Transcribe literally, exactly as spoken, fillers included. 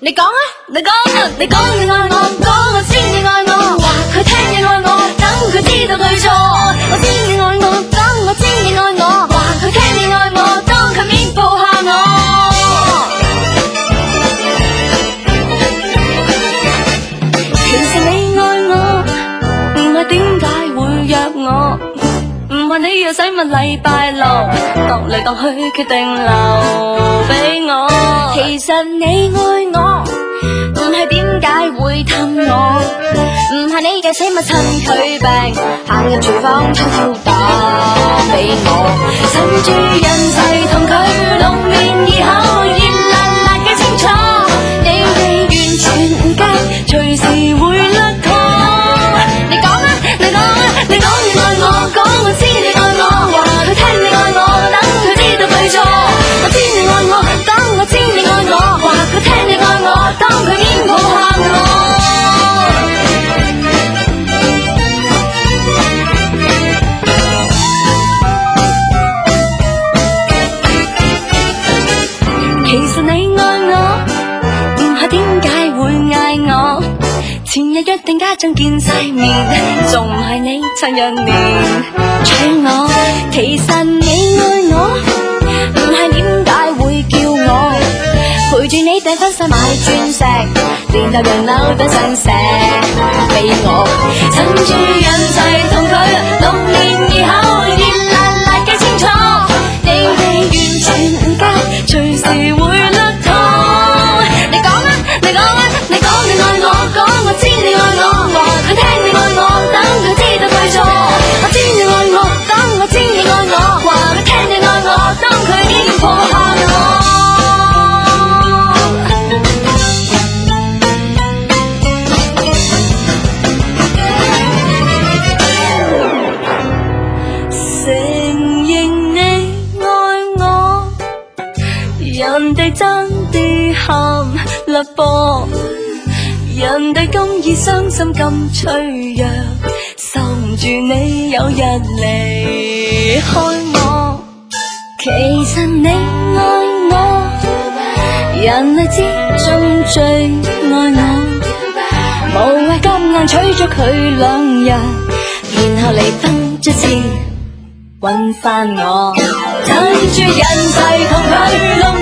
你講啊，你講啊，你講你愛我，講我知你愛我，話佢聽你愛我，等佢知道佢錯。我知你愛我，講我知你愛我，話佢聽你愛我，當佢面抱下我。其實你愛我，唔係點解會約我？唔係你要使乜禮拜六，度嚟度去決定留俾我。其實你愛我，唔係點解會氹我？唔係你嘅死物趁佢病，行入廚房偷偷打俾我。趁住人世同佢濃面異口，熱辣辣嘅清楚，你哋完全唔驚，隨時會甩拖。你講啊，你講啊，你講你愛我，講我知你愛我，話佢聽你愛我，等佢知道佢錯。我知你愛我，講我知你愛我，話佢聽你愛我，當佢面抱下我。其實你愛我，唔係點解會嗌我？前日約定家長見世面，仲唔係你趁一年娶我？其實你愛我，唔係點解會叫我陪住你訂婚紗買鑽石，連頭洋樓都想寫俾我。趁住人世同佢濃面異口，熱辣辣嘅清楚，你哋完全唔驚，隨時會甩拖。你講啊，你講啊，你講你愛我，講我知你愛我，話佢聽你愛我，等佢知道佢錯。我知你愛我，講我知你愛我，話佢聽你愛我，當佢面抱下我。承認你愛我，人哋爭啲喊甩波，人哋咁易傷心咁脆弱，受唔住你有日離開我。其實你愛我，人類之中最愛我，無謂咁硬娶咗佢兩日，然後離婚卒之搵返我。趁住人世同佢濃